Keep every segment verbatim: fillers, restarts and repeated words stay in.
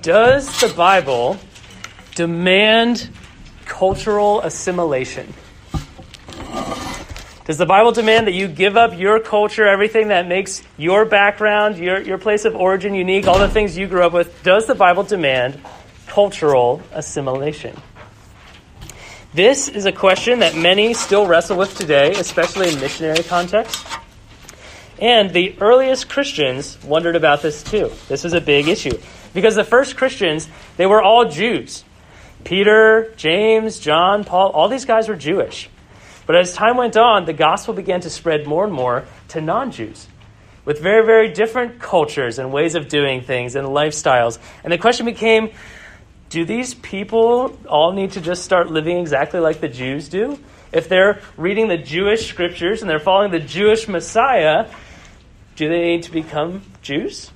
Does the Bible demand cultural assimilation? Does the Bible demand that you give up your culture, everything that makes your background, your, your place of origin unique, all the things you grew up with? Does the Bible demand cultural assimilation? This is a question that many still wrestle with today, especially in missionary contexts. And the earliest Christians wondered about this too. This was a big issue because the first Christians, they were all Jews. Peter, James, John, Paul, all these guys were Jewish. But as time went on, the gospel began to spread more and more to non-Jews with very, very different cultures and ways of doing things and lifestyles. And the question became, do these people all need to just start living exactly like the Jews do? If they're reading the Jewish scriptures and they're following the Jewish Messiah, do they need to become Jews?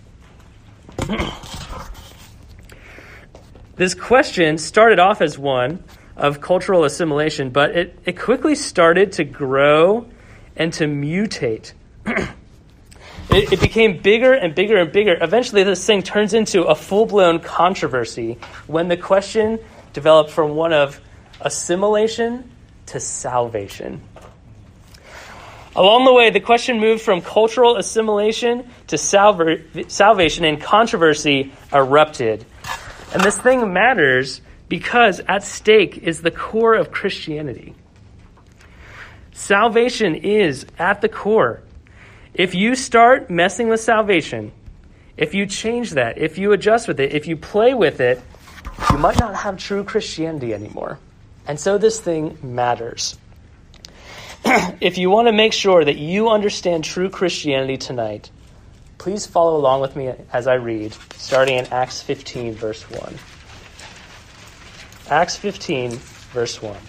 This question started off as one of cultural assimilation, but it, it quickly started to grow and to mutate. it, it became bigger and bigger and bigger. Eventually, this thing turns into a full-blown controversy when the question developed from one of assimilation to salvation. Along the way, the question moved from cultural assimilation to salva- salvation, and controversy erupted. And this thing matters because at stake is the core of Christianity. Salvation is at the core. If you start messing with salvation, if you change that, if you adjust with it, if you play with it, you might not have true Christianity anymore. And so this thing matters. If you want to make sure that you understand true Christianity tonight, please follow along with me as I read, starting in Acts fifteen, verse one. Acts fifteen, verse one.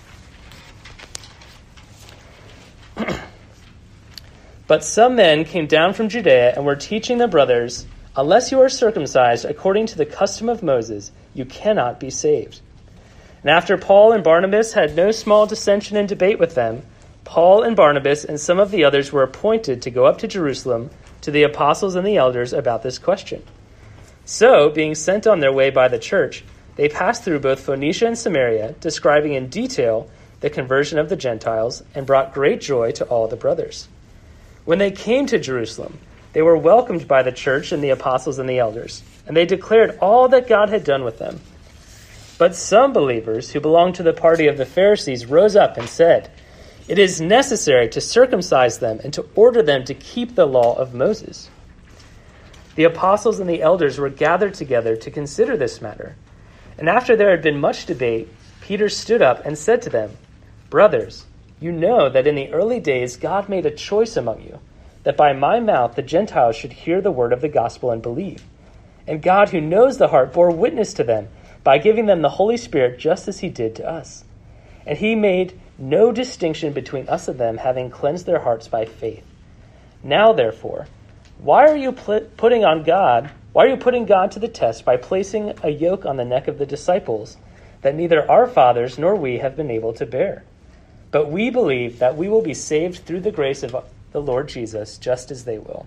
But some men came down from Judea and were teaching the brothers, unless you are circumcised according to the custom of Moses, you cannot be saved. And after Paul and Barnabas had no small dissension and debate with them, Paul and Barnabas and some of the others were appointed to go up to Jerusalem to the apostles and the elders about this question. So, being sent on their way by the church, they passed through both Phoenicia and Samaria, describing in detail the conversion of the Gentiles, and brought great joy to all the brothers. When they came to Jerusalem, they were welcomed by the church and the apostles and the elders, and they declared all that God had done with them. But some believers who belonged to the party of the Pharisees rose up and said, "It is necessary to circumcise them and to order them to keep the law of Moses." The apostles and the elders were gathered together to consider this matter. And after there had been much debate, Peter stood up and said to them, "Brothers, you know that in the early days God made a choice among you, that by my mouth the Gentiles should hear the word of the gospel and believe. And God, who knows the heart, bore witness to them by giving them the Holy Spirit just as he did to us. And he made no distinction between us and them, having cleansed their hearts by faith. Now, therefore, why are you pl- putting on God, why are you putting God to the test by placing a yoke on the neck of the disciples that neither our fathers nor we have been able to bear? But we believe that we will be saved through the grace of the Lord Jesus, just as they will."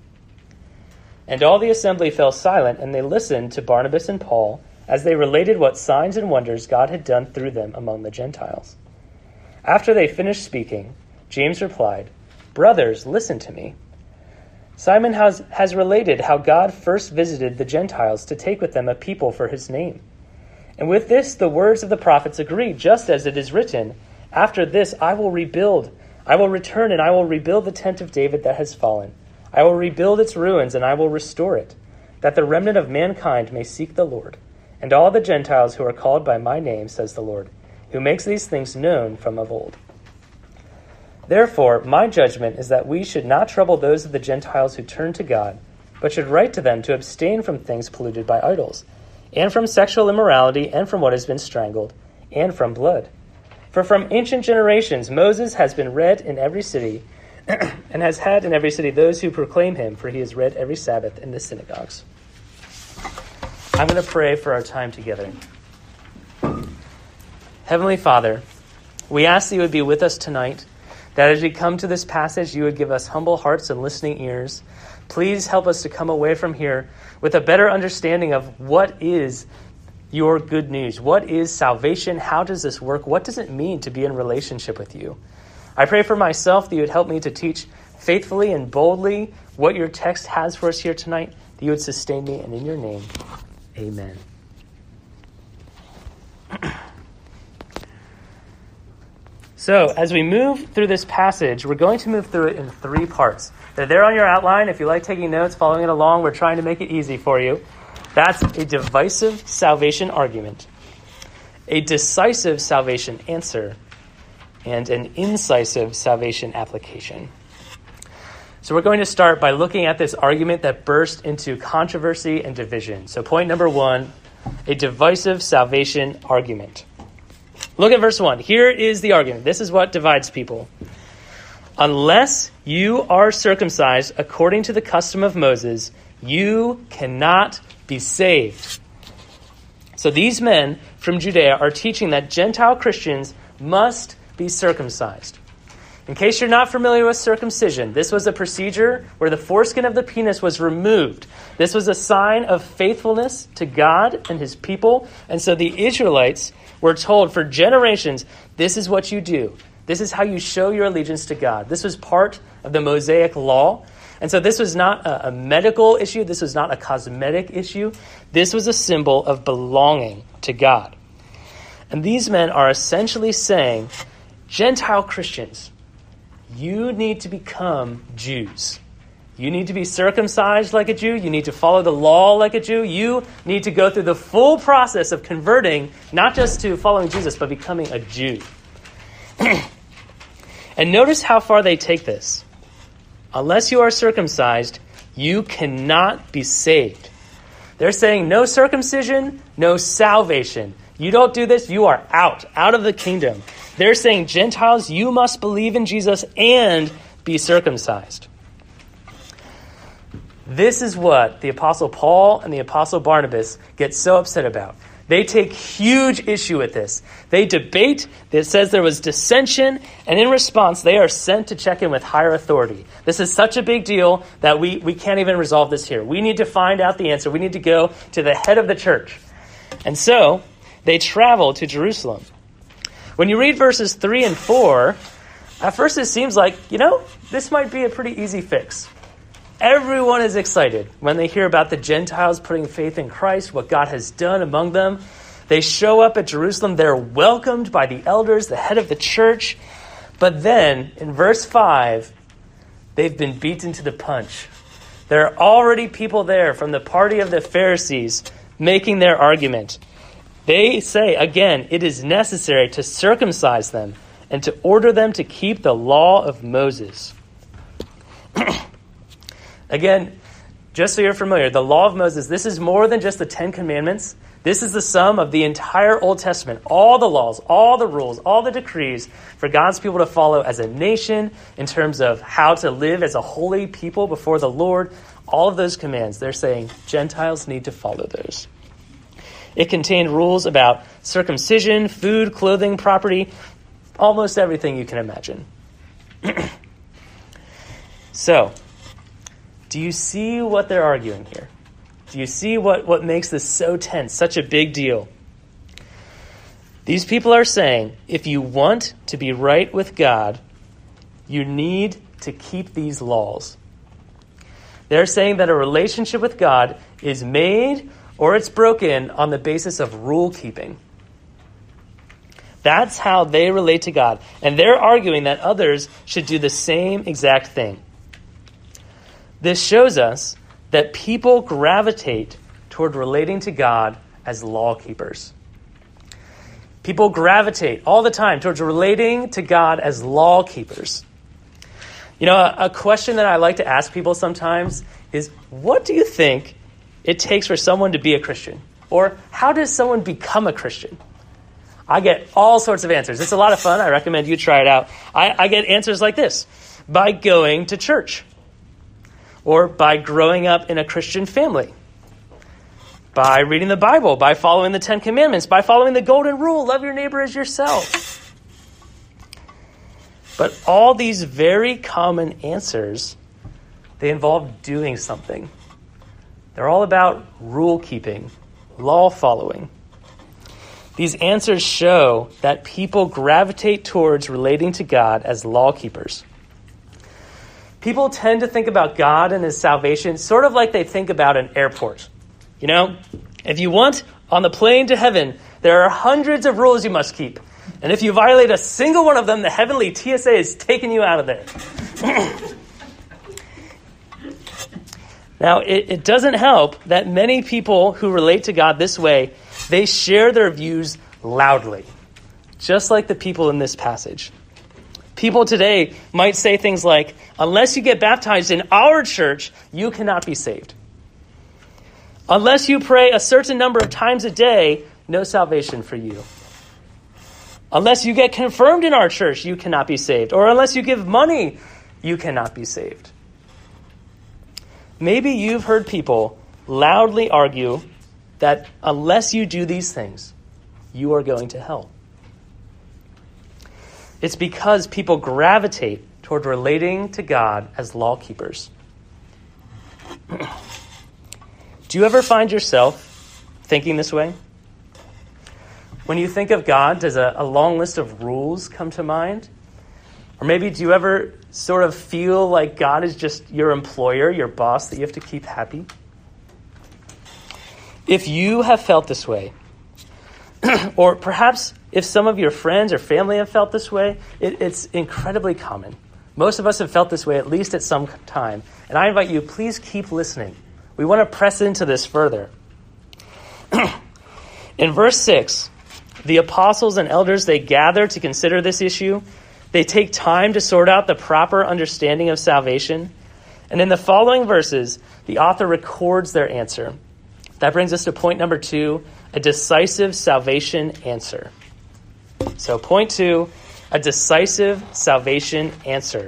And all the assembly fell silent, and they listened to Barnabas and Paul as they related what signs and wonders God had done through them among the Gentiles. After they finished speaking, James replied, "Brothers, listen to me. Simon has, has related how God first visited the Gentiles to take with them a people for his name. And with this the words of the prophets agree, just as it is written, 'After this I will rebuild, I will return and I will rebuild the tent of David that has fallen. I will rebuild its ruins and I will restore it, that the remnant of mankind may seek the Lord, and all the Gentiles who are called by my name, says the Lord, who makes these things known from of old.' Therefore, my judgment is that we should not trouble those of the Gentiles who turn to God, but should write to them to abstain from things polluted by idols, and from sexual immorality, and from what has been strangled, and from blood. For from ancient generations Moses has been read in every city, and has had in every city those who proclaim him, for he is read every Sabbath in the synagogues." I'm going to pray for our time together. Heavenly Father, we ask that you would be with us tonight, that as we come to this passage, you would give us humble hearts and listening ears, Please help us to come away from here with a better understanding of what is your good news. What is salvation? How does this work? What does it mean to be in relationship with you? I pray for myself that you would help me to teach faithfully and boldly what your text has for us here tonight, that you would sustain me, and in your name, amen. So, as we move through this passage, we're going to move through it in three parts. They're there on your outline. If you like taking notes, following it along, we're trying to make it easy for you. That's a divisive salvation argument, a decisive salvation answer, and an incisive salvation application. So we're going to start by looking at this argument that burst into controversy and division. So point number one, a divisive salvation argument. Look at verse one. Here is the argument. This is what divides people. Unless you are circumcised according to the custom of Moses, you cannot be saved. So these men from Judea are teaching that Gentile Christians must be circumcised. In case you're not familiar with circumcision, this was a procedure where the foreskin of the penis was removed. This was a sign of faithfulness to God and his people. And so the Israelites were told for generations, this is what you do. This is how you show your allegiance to God. This was part of the Mosaic law. And so this was not a, a medical issue. This was not a cosmetic issue. This was a symbol of belonging to God. And these men are essentially saying, Gentile Christians, you need to become Jews. You need to be circumcised like a Jew. You need to follow the law like a Jew. You need to go through the full process of converting, not just to following Jesus, but becoming a Jew. And notice how far they take this. Unless you are circumcised, you cannot be saved. They're saying no circumcision, no salvation. You don't do this, you are out, out of the kingdom. They're saying, Gentiles, you must believe in Jesus and be circumcised. This is what the Apostle Paul and the Apostle Barnabas get so upset about. They take huge issue with this. They debate. It says there was dissension, and in response, they are sent to check in with higher authority. This is such a big deal that we, we can't even resolve this here. We need to find out the answer. We need to go to the head of the church. And so they travel to Jerusalem. When you read verses three and four, at first it seems like, you know, this might be a pretty easy fix. Everyone is excited when they hear about the Gentiles putting faith in Christ, what God has done among them. They show up at Jerusalem. They're welcomed by the elders, the head of the church. But then, in verse five, they've been beaten to the punch. There are already people there from the party of the Pharisees making their argument. They say, again, it is necessary to circumcise them and to order them to keep the law of Moses. Again, just so you're familiar, the law of Moses, this is more than just the Ten Commandments. This is the sum of the entire Old Testament, all the laws, all the rules, all the decrees for God's people to follow as a nation in terms of how to live as a holy people before the Lord. All of those commands, they're saying Gentiles need to follow those. It contained rules about circumcision, food, clothing, property, almost everything you can imagine. So, do you see what they're arguing here? Do you see what, what makes this so tense, such a big deal? These people are saying, if you want to be right with God, you need to keep these laws. They're saying that a relationship with God is made or it's broken on the basis of rule keeping. That's how they relate to God. And they're arguing that others should do the same exact thing. This shows us that people gravitate toward relating to God as law keepers. People gravitate all the time towards relating to God as law keepers. You know, a, a question that I like to ask people sometimes is, what do you think it takes for someone to be a Christian? Or how does someone become a Christian? I get all sorts of answers. It's a lot of fun. I recommend you try it out. I, I get answers like this: by going to church, or by growing up in a Christian family, by reading the Bible, by following the Ten Commandments, by following the Golden Rule, love your neighbor as yourself. But all these very common answers, They involve doing something. They're all about rule keeping, law following. These answers show that people gravitate towards relating to God as law keepers. People tend to think about God and his salvation sort of like they think about an airport. You know, if you want on the plane to heaven, there are hundreds of rules you must keep. And if you violate a single one of them, the heavenly T S A is taking you out of there. Now, it, it doesn't help that many people who relate to God this way, they share their views loudly, just like the people in this passage. People today might say things like, unless you get baptized in our church, you cannot be saved. Unless you pray a certain number of times a day, no salvation for you. Unless you get confirmed in our church, you cannot be saved. Or unless you give money, you cannot be saved. Maybe you've heard people loudly argue that unless you do these things, you are going to hell. It's because people gravitate toward relating to God as law keepers. Do you ever find yourself thinking this way? When you think of God, does a, a long list of rules come to mind? Or maybe do you ever sort of feel like God is just your employer, your boss that you have to keep happy? If you have felt this way, or perhaps if some of your friends or family have felt this way, it, it's incredibly common. Most of us have felt this way at least at some time. And I invite you, please keep listening. We want to press into this further. In verse six, the apostles and elders, they gather to consider this issue. They take time to sort out the proper understanding of salvation. And in the following verses, the author records their answer. That brings us to point number two, a decisive salvation answer. So point two, a decisive salvation answer.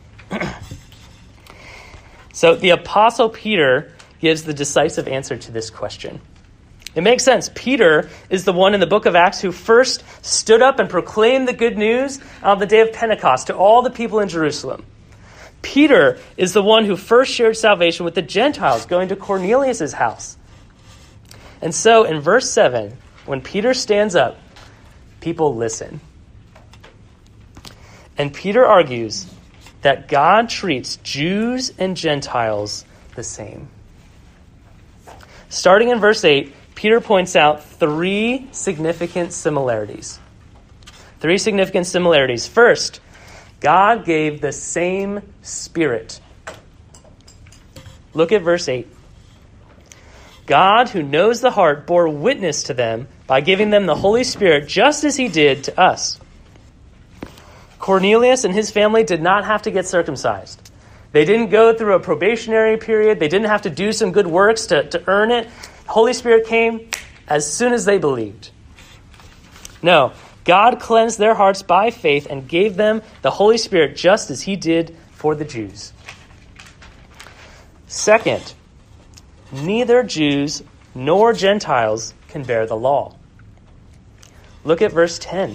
So the apostle Peter gives the decisive answer to this question. It makes sense. Peter is the one in the book of Acts who first stood up and proclaimed the good news on the day of Pentecost to all the people in Jerusalem. Peter is the one who first shared salvation with the Gentiles, going to Cornelius' house. And so in verse seven, when Peter stands up, people listen. And Peter argues that God treats Jews and Gentiles the same. Starting in verse eight, Peter points out three significant similarities. Three significant similarities. First, God gave the same Spirit. Look at verse eight. God, who knows the heart, bore witness to them by giving them the Holy Spirit just as he did to us. Cornelius and his family did not have to get circumcised. They didn't go through a probationary period. They didn't have to do some good works to, to earn it. The Holy Spirit came as soon as they believed. No, God cleansed their hearts by faith and gave them the Holy Spirit just as he did for the Jews. Second, neither Jews nor Gentiles can bear the law. Look at verse ten.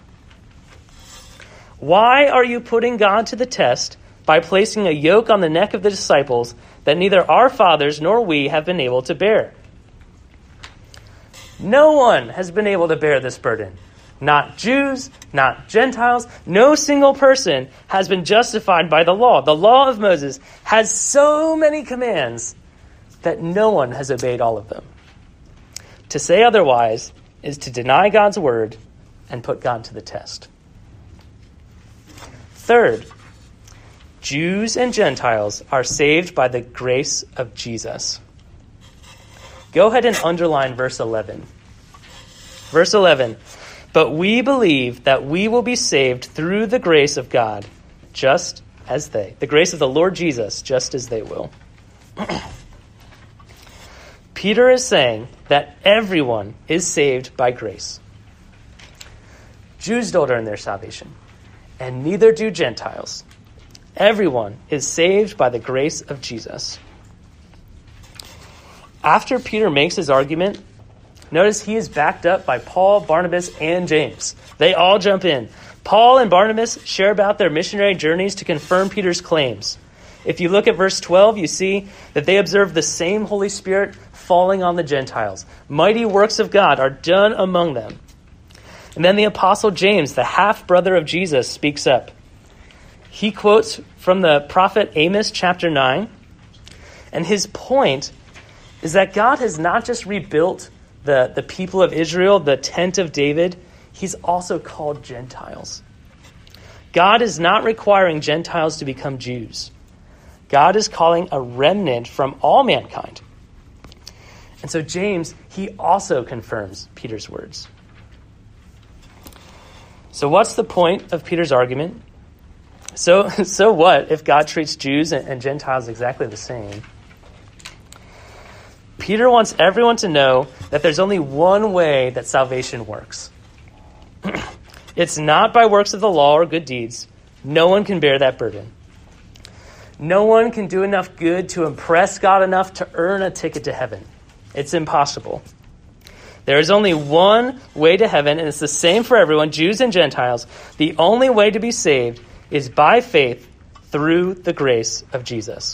Why are you putting God to the test by placing a yoke on the neck of the disciples that neither our fathers nor we have been able to bear? No one has been able to bear this burden. Not Jews, not Gentiles. No single person has been justified by the law. The law of Moses has so many commands that no one has obeyed all of them. To say otherwise is to deny God's word and put God to the test. Third, Jews and Gentiles are saved by the grace of Jesus. Go ahead and underline verse eleven. Verse eleven, but we believe that we will be saved through the grace of God, just as they. The grace of the Lord Jesus, just as they will. Peter is saying that everyone is saved by grace. Jews don't earn their salvation, and neither do Gentiles. Everyone is saved by the grace of Jesus. After Peter makes his argument, notice he is backed up by Paul, Barnabas, and James. They all jump in. Paul and Barnabas share about their missionary journeys to confirm Peter's claims. If you look at verse twelve, you see that they observe the same Holy Spirit falling on the Gentiles. Mighty works of God are done among them. And then the Apostle James, the half-brother of Jesus, speaks up. He quotes from the prophet Amos chapter nine, and his point is that God has not just rebuilt the, the people of Israel, the tent of David, he's also called Gentiles. God is not requiring Gentiles to become Jews. God is calling a remnant from all mankind. And so James, he also confirms Peter's words. So what's the point of Peter's argument? So, so what if God treats Jews and, and Gentiles exactly the same? Peter wants everyone to know that there's only one way that salvation works. It's not by works of the law or good deeds. No one can bear that burden. No one can do enough good to impress God enough to earn a ticket to heaven. It's impossible. There is only one way to heaven, and it's the same for everyone, Jews and Gentiles. The only way to be saved is by faith through the grace of Jesus.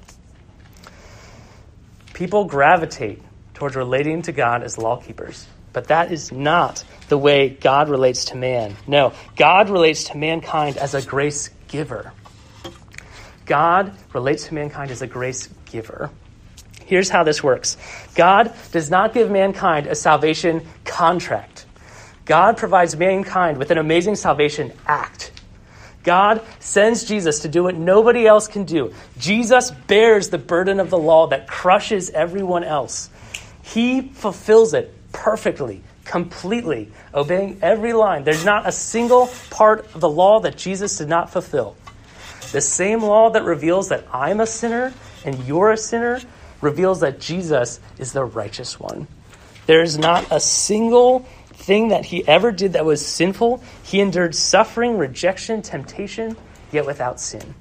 People gravitate towards relating to God as law keepers, but that is not the way God relates to man. No, God relates to mankind as a grace giver. God relates to mankind as a grace giver. Here's how this works. God does not give mankind a salvation contract. God provides mankind with an amazing salvation act. God sends Jesus to do what nobody else can do. Jesus bears the burden of the law that crushes everyone else. He fulfills it perfectly, completely, obeying every line. There's not a single part of the law that Jesus did not fulfill. The same law that reveals that I'm a sinner and you're a sinner reveals that Jesus is the righteous one. There is not a single thing that he ever did that was sinful. He endured suffering, rejection, temptation, yet without sin.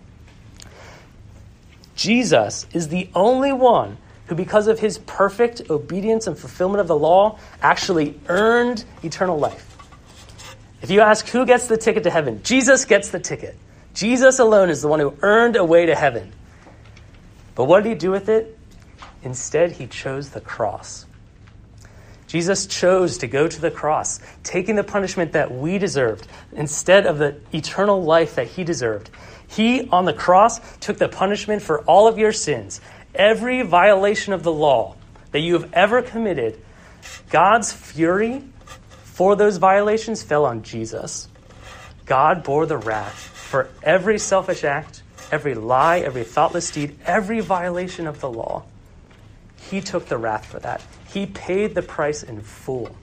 Jesus is the only one who, because of his perfect obedience and fulfillment of the law, actually earned eternal life. If you ask who gets the ticket to heaven, Jesus gets the ticket. Jesus alone is the one who earned a way to heaven. But what did he do with it? Instead, he chose the cross. Jesus chose to go to the cross, taking the punishment that we deserved instead of the eternal life that he deserved. He, on the cross, took the punishment for all of your sins. Every violation of the law that you have ever committed, God's fury for those violations fell on Jesus. God bore the wrath for every selfish act, every lie, every thoughtless deed, every violation of the law. He took the wrath for that. He paid the price in full.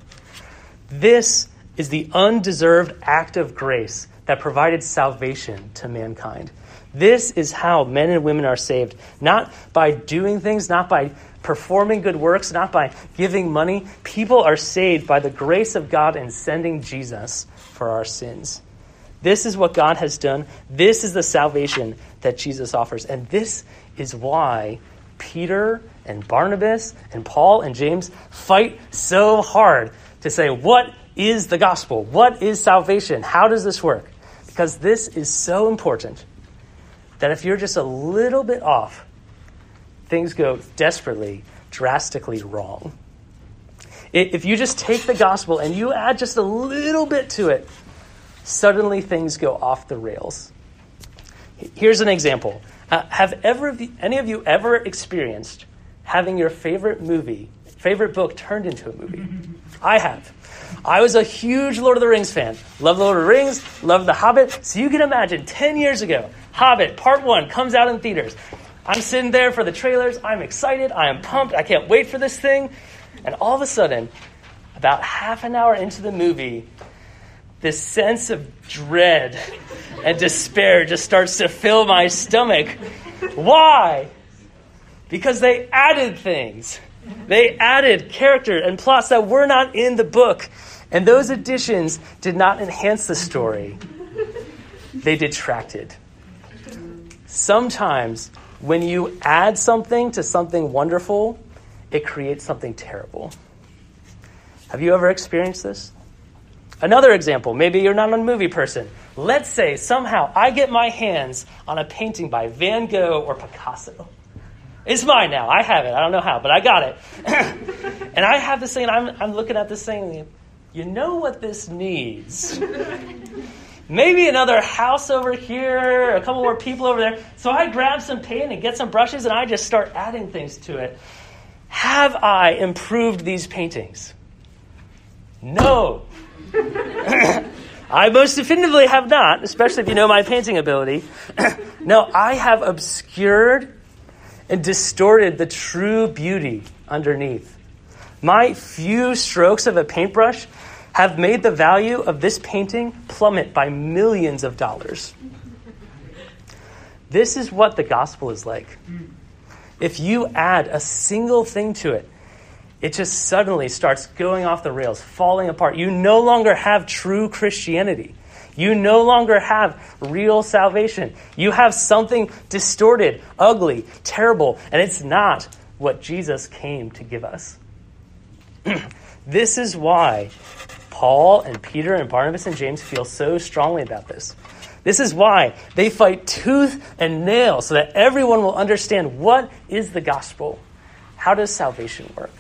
This is the undeserved act of grace that provided salvation to mankind. This is how men and women are saved, not by doing things, not by performing good works, not by giving money. People are saved by the grace of God in sending Jesus for our sins. This is what God has done. This is the salvation that Jesus offers. And this is why Peter and Barnabas and Paul and James fight so hard to say, what is the gospel? What is salvation? How does this work? Because this is so important that if you're just a little bit off, things go desperately, drastically wrong. If you just take the gospel and you add just a little bit to it, suddenly things go off the rails. Here's an example. Uh, have ever any of you ever experienced having your favorite movie, favorite book turned into a movie? I have. I was a huge Lord of the Rings fan. Love Lord of the Rings, love The Hobbit. So you can imagine ten years ago, Hobbit Part one comes out in theaters. I'm sitting there for the trailers. I'm excited. I am pumped. I can't wait for this thing. And all of a sudden, about half an hour into the movie, this sense of dread and despair just starts to fill my stomach. Why? Because they added things. They added character and plots that were not in the book. And those additions did not enhance the story. They detracted. Sometimes when you add something to something wonderful, it creates something terrible. Have you ever experienced this? Another example, maybe you're not a movie person. Let's say somehow I get my hands on a painting by Van Gogh or Picasso. It's mine now. I have it. I don't know how, but I got it. And I have this thing, and I'm, I'm looking at this thing, and you know what this needs? Maybe another house over here, a couple more people over there. So I grab some paint and get some brushes, and I just start adding things to it. Have I improved these paintings? No. I most definitively have not, especially if you know my painting ability. No, I have obscured and distorted the true beauty underneath. My few strokes of a paintbrush have made the value of this painting plummet by millions of dollars. This is what the gospel is like. If you add a single thing to it, it just suddenly starts going off the rails, falling apart. You no longer have true Christianity. You no longer have real salvation. You have something distorted, ugly, terrible, and it's not what Jesus came to give us. This is why Paul and Peter and Barnabas and James feel so strongly about this. This is why they fight tooth and nail so that everyone will understand what is the gospel. How does salvation work?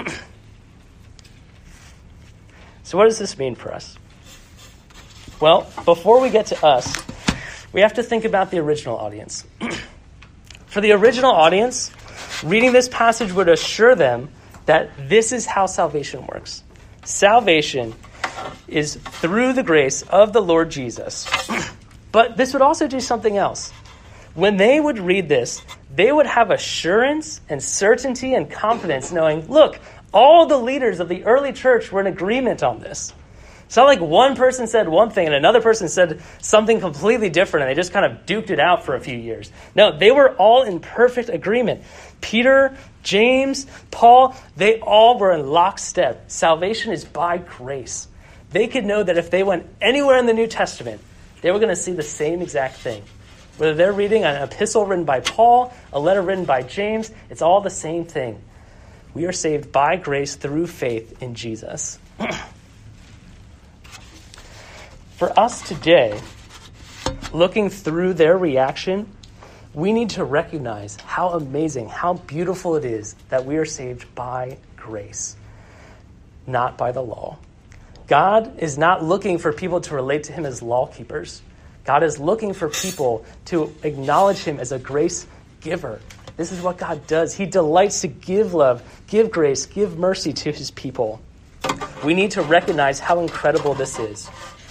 So what does this mean for us? Well, before we get to us, we have to think about the original audience. For the original audience, reading this passage would assure them that this is how salvation works. Salvation is through the grace of the Lord Jesus. But this would also do something else. When they would read this, they would have assurance and certainty and confidence knowing, look, all the leaders of the early church were in agreement on this. It's not like one person said one thing and another person said something completely different and they just kind of duked it out for a few years. No, they were all in perfect agreement. Peter, James, Paul, they all were in lockstep. Salvation is by grace. They could know that if they went anywhere in the New Testament, they were going to see the same exact thing. Whether they're reading an epistle written by Paul, a letter written by James, it's all the same thing. We are saved by grace through faith in Jesus. For us today, looking through their reaction, we need to recognize how amazing, how beautiful it is that we are saved by grace, not by the law. God is not looking for people to relate to him as law keepers. God is looking for people to acknowledge him as a grace giver. This is what God does. He delights to give love, give grace, give mercy to his people. We need to recognize how incredible this is.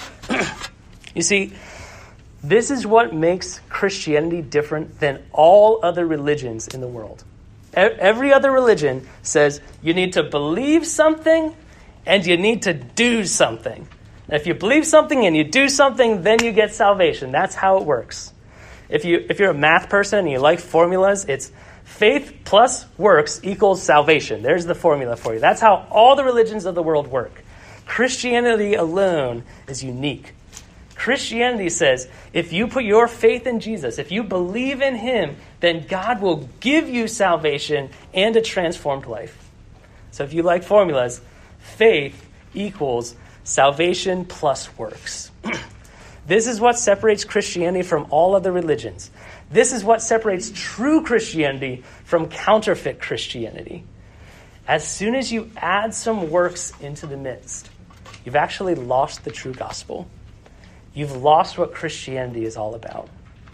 You see, this is what makes Christianity different than all other religions in the world. Every other religion says you need to believe something and you need to do something. If you believe something and you do something, then you get salvation. That's how it works. If you if you're a math person and you like formulas, it's faith plus works equals salvation. There's the formula for you. That's how all the religions of the world work. Christianity alone is unique. Christianity says if you put your faith in Jesus, if you believe in him, then God will give you salvation and a transformed life. So if you like formulas, faith equals salvation plus works. This is what separates Christianity from all other religions. This is what separates true Christianity from counterfeit Christianity. As soon as you add some works into the midst, you've actually lost the true gospel. You've lost what Christianity is all about.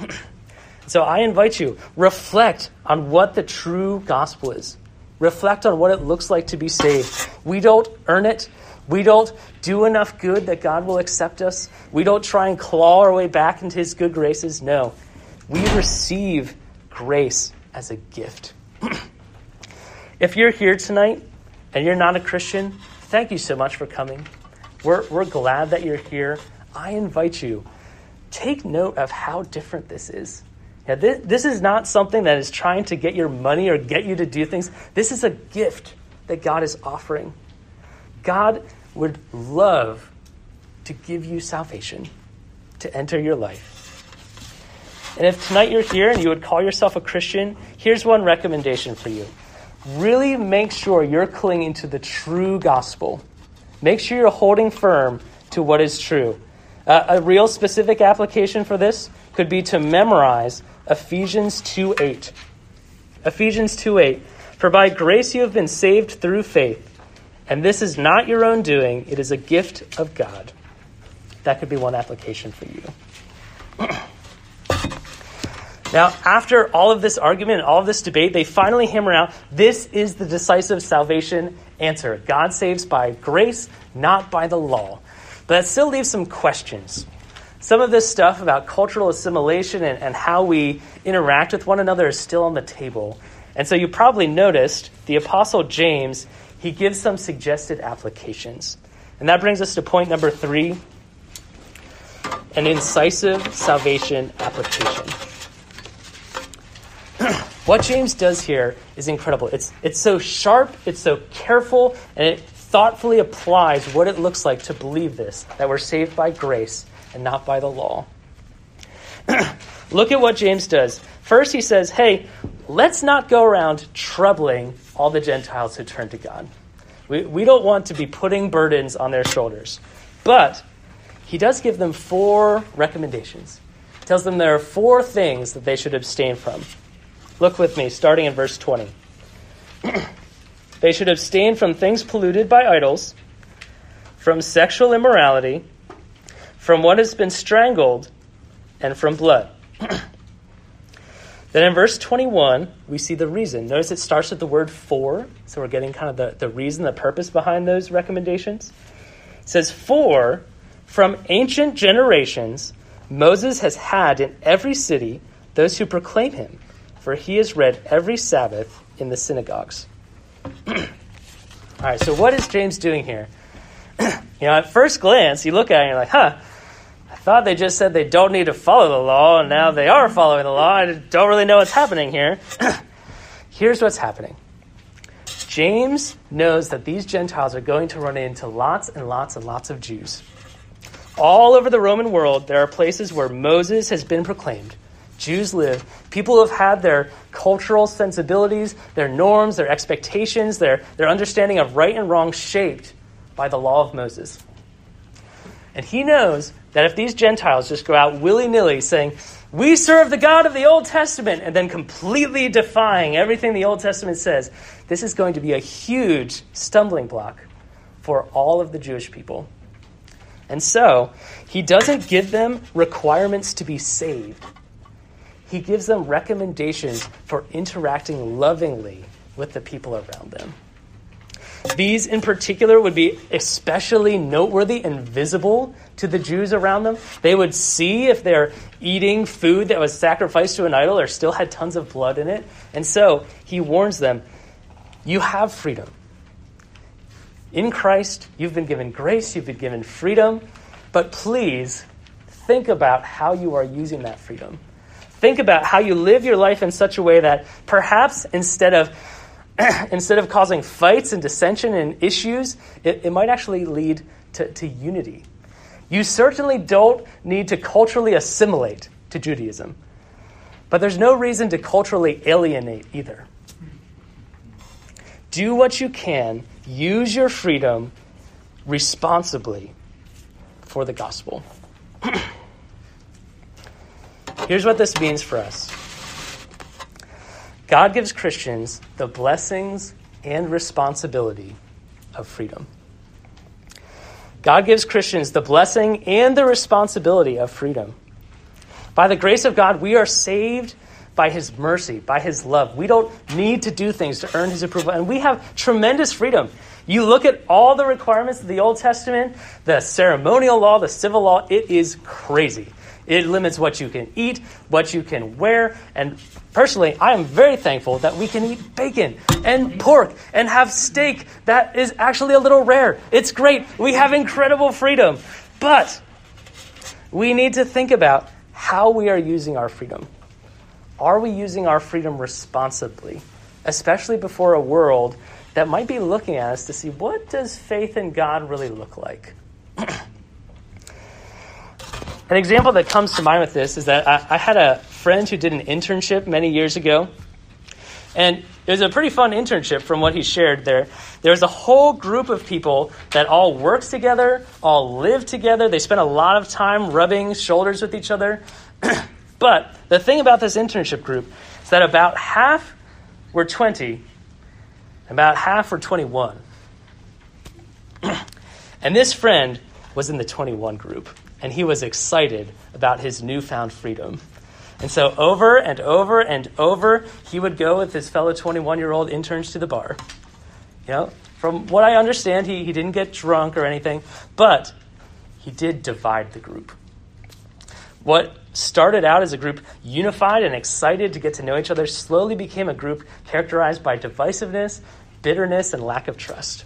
So I invite you, reflect on what the true gospel is. Reflect on what it looks like to be saved. We don't earn it. We don't do enough good that God will accept us. We don't try and claw our way back into his good graces. No, we receive grace as a gift. If you're here tonight and you're not a Christian, thank you so much for coming. We're, we're glad that you're here. I invite you, take note of how different this is. Yeah, this, this is not something that is trying to get your money or get you to do things. This is a gift that God is offering. God would love to give you salvation, to enter your life. And if tonight you're here and you would call yourself a Christian, here's one recommendation for you. Really make sure you're clinging to the true gospel. Make sure you're holding firm to what is true. Uh, a real specific application for this could be to memorize Ephesians two eight. Ephesians two eight. For by grace you have been saved through faith, and this is not your own doing, it is a gift of God. That could be one application for you. Now, after all of this argument and all of this debate, they finally hammer out, this is the decisive salvation answer. God saves by grace, not by the law. But that still leaves some questions. Some of this stuff about cultural assimilation and, and how we interact with one another is still on the table. And so you probably noticed the Apostle James, he gives some suggested applications. And that brings us to point number three, an incisive salvation application. What James does here is incredible. It's it's so sharp, it's so careful, and it thoughtfully applies what it looks like to believe this, that we're saved by grace and not by the law. Look at what James does. First, he says, hey, let's not go around troubling all the Gentiles who turn to God. We, we don't want to be putting burdens on their shoulders. But he does give them four recommendations. He tells them there are four things that they should abstain from. Look with me, starting in verse twenty. They should abstain from things polluted by idols, from sexual immorality, from what has been strangled, and from blood. Then in verse twenty-one, we see the reason. Notice it starts with the word for, so we're getting kind of the, the reason, the purpose behind those recommendations. It says, for from ancient generations, Moses has had in every city those who proclaim him, for he is read every Sabbath in the synagogues. All right, so what is James doing here? You know, at first glance, you look at it and you're like, huh, I thought they just said they don't need to follow the law, and now they are following the law. I don't really know what's happening here. Here's what's happening. James knows that these Gentiles are going to run into lots and lots and lots of Jews. All over the Roman world, there are places where Moses has been proclaimed. Jews live. People who have had their cultural sensibilities, their norms, their expectations, their, their understanding of right and wrong shaped by the law of Moses. And he knows that if these Gentiles just go out willy-nilly saying, we serve the God of the Old Testament, and then completely defying everything the Old Testament says, this is going to be a huge stumbling block for all of the Jewish people. And so, he doesn't give them requirements to be saved. He gives them recommendations for interacting lovingly with the people around them. These in particular would be especially noteworthy and visible to the Jews around them. They would see if they're eating food that was sacrificed to an idol or still had tons of blood in it. And so he warns them, you have freedom. In Christ, you've been given grace, you've been given freedom, but please think about how you are using that freedom. Think about how you live your life in such a way that perhaps instead of instead of causing fights and dissension and issues, it, it might actually lead to, to unity. You certainly don't need to culturally assimilate to Judaism, but there's no reason to culturally alienate either. Do what you can, use your freedom responsibly for the gospel. Here's what this means for us. God gives Christians the blessings and responsibility of freedom. God gives Christians the blessing and the responsibility of freedom. By the grace of God, we are saved by his mercy, by his love. We don't need to do things to earn his approval, and we have tremendous freedom. You look at all the requirements of the Old Testament, the ceremonial law, the civil law, it is crazy. It limits what you can eat, what you can wear, and personally, I am very thankful that we can eat bacon and pork and have steak that is actually a little rare. It's great. We have incredible freedom. But we need to think about how we are using our freedom. Are we using our freedom responsibly, especially before a world that might be looking at us to see, what does faith in God really look like? An example that comes to mind with this is that I, I had a friend who did an internship many years ago. And it was a pretty fun internship from what he shared there. There was a whole group of people that all worked together, all lived together. They spent a lot of time rubbing shoulders with each other. But the thing about this internship group is that about half were twenty, about half were twenty-one. And this friend was in the twenty-one group, and he was excited about his newfound freedom. And so over and over and over, he would go with his fellow twenty-one-year-old interns to the bar. You know, from what I understand, he, he didn't get drunk or anything, but he did divide the group. What started out as a group unified and excited to get to know each other slowly became a group characterized by divisiveness, bitterness, and lack of trust.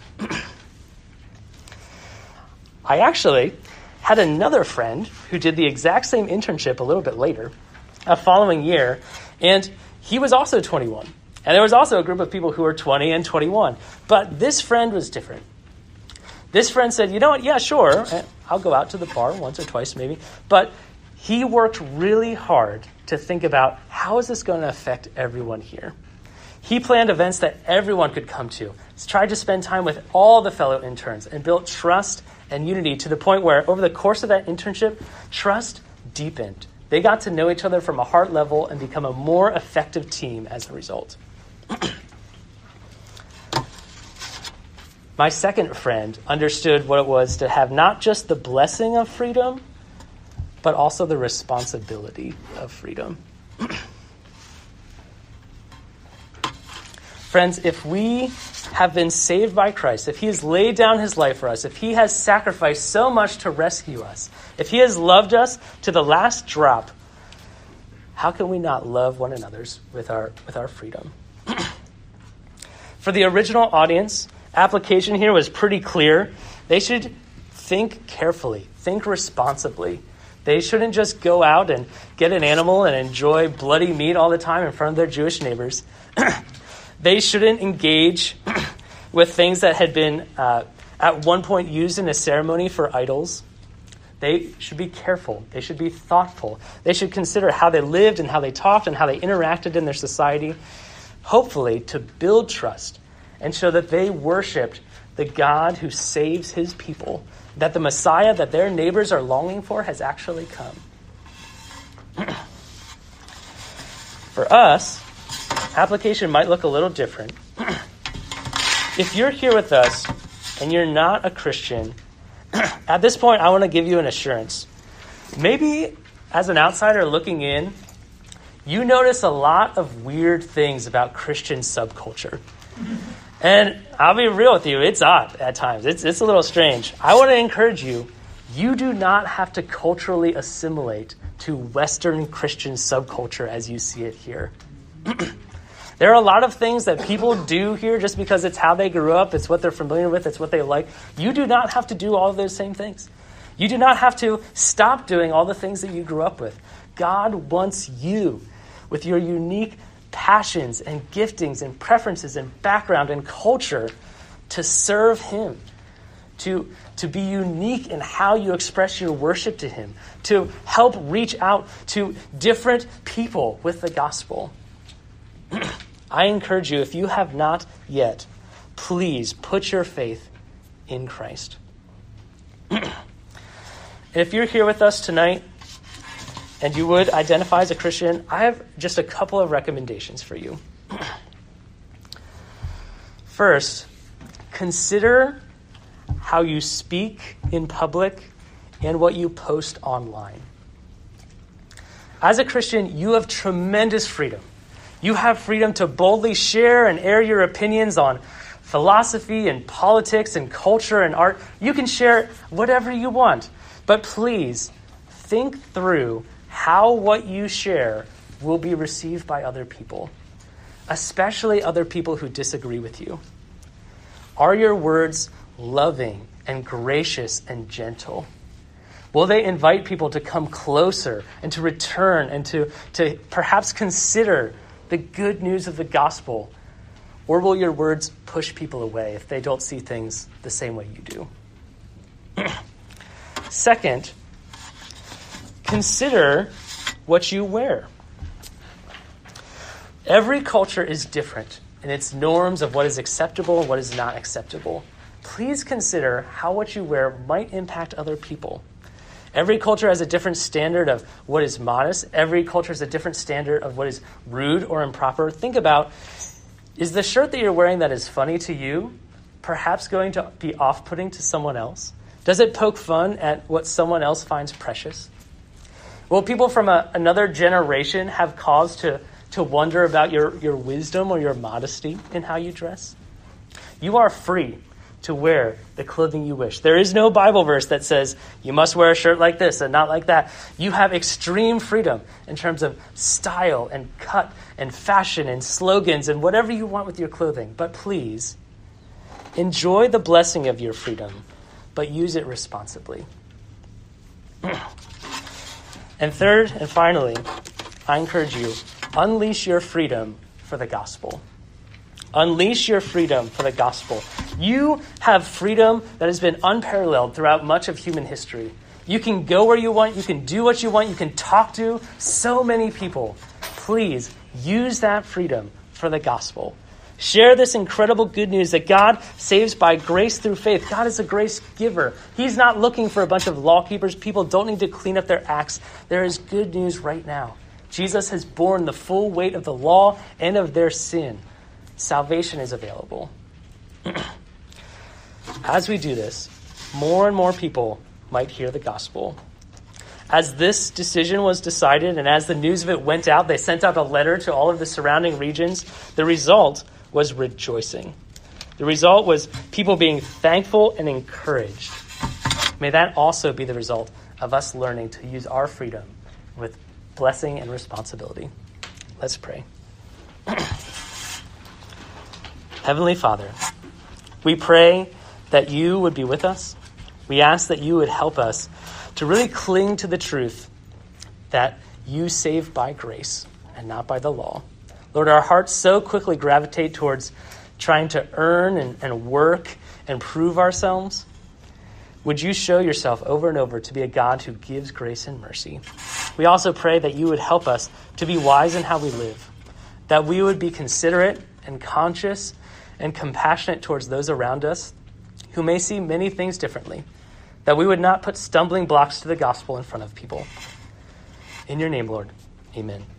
I actually had another friend who did the exact same internship a little bit later, a following year, and he was also twenty-one. And there was also a group of people who were twenty and twenty-one. But this friend was different. This friend said, you know what, yeah, sure, I'll go out to the bar once or twice maybe. But he worked really hard to think about, how is this going to affect everyone here? He planned events that everyone could come to. He tried to spend time with all the fellow interns and built trust and unity to the point where over the course of that internship, trust deepened. They got to know each other from a heart level and become a more effective team as a result. My second friend understood what it was to have not just the blessing of freedom, but also the responsibility of freedom. Friends, if we have been saved by Christ, if he has laid down his life for us, if he has sacrificed so much to rescue us, if he has loved us to the last drop, how can we not love one another with our, with our freedom? For the original audience, application here was pretty clear. They should think carefully, think responsibly. They shouldn't just go out and get an animal and enjoy bloody meat all the time in front of their Jewish neighbors. They shouldn't engage with things that had been uh, at one point used in a ceremony for idols. They should be careful. They should be thoughtful. They should consider how they lived and how they talked and how they interacted in their society, hopefully to build trust and show that they worshiped the God who saves his people, that the Messiah that their neighbors are longing for has actually come. For us, application might look a little different. If you're here with us and you're not a Christian, at this point, I want to give you an assurance. Maybe as an outsider looking in, you notice a lot of weird things about Christian subculture. And I'll be real with you, it's odd at times. It's, it's a little strange. I want to encourage you, you do not have to culturally assimilate to Western Christian subculture as you see it here. There are a lot of things that people do here just because it's how they grew up, it's what they're familiar with, it's what they like. You do not have to do all of those same things. You do not have to stop doing all the things that you grew up with. God wants you, with your unique passions and giftings and preferences and background and culture, to serve him, to, to be unique in how you express your worship to him, to help reach out to different people with the gospel. I encourage you, if you have not yet, please put your faith in Christ. And if you're here with us tonight and you would identify as a Christian, I have just a couple of recommendations for you. First, consider how you speak in public and what you post online. As a Christian, you have tremendous freedom. You have freedom to boldly share and air your opinions on philosophy and politics and culture and art. You can share whatever you want. But please, think through how what you share will be received by other people, especially other people who disagree with you. Are your words loving and gracious and gentle? Will they invite people to come closer and to return and to, to perhaps consider the good news of the gospel? Or will your words push people away if they don't see things the same way you do? Second, consider what you wear. Every culture is different in its norms of what is acceptable and what is not acceptable. Please consider how what you wear might impact other people. Every culture has a different standard of what is modest. Every culture has a different standard of what is rude or improper. Think about, is the shirt that you're wearing that is funny to you perhaps going to be off-putting to someone else? Does it poke fun at what someone else finds precious? Will people from a, another generation have cause to, to wonder about your, your wisdom or your modesty in how you dress? You are free to wear the clothing you wish. There is no Bible verse that says you must wear a shirt like this and not like that. You have extreme freedom in terms of style and cut and fashion and slogans and whatever you want with your clothing. But please, enjoy the blessing of your freedom, but use it responsibly. And third and finally, I encourage you, unleash your freedom for the gospel. Unleash your freedom for the gospel. You have freedom that has been unparalleled throughout much of human history. You can go where you want. You can do what you want. You can talk to so many people. Please use that freedom for the gospel. Share this incredible good news that God saves by grace through faith. God is a grace giver. He's not looking for a bunch of law keepers. People don't need to clean up their acts. There is good news right now. Jesus has borne the full weight of the law and of their sin. Salvation is available. As we do this, more and more people might hear the gospel. As this decision was decided and as the news of it went out, they sent out a letter to all of the surrounding regions. The result was rejoicing. The result was people being thankful and encouraged. May that also be the result of us learning to use our freedom with blessing and responsibility. Let's pray. Heavenly Father, we pray that you would be with us. We ask that you would help us to really cling to the truth that you save by grace and not by the law. Lord, our hearts so quickly gravitate towards trying to earn and, and work and prove ourselves. Would you show yourself over and over to be a God who gives grace and mercy? We also pray that you would help us to be wise in how we live, that we would be considerate and conscious and compassionate towards those around us who may see many things differently, that we would not put stumbling blocks to the gospel in front of people. In your name, Lord, amen.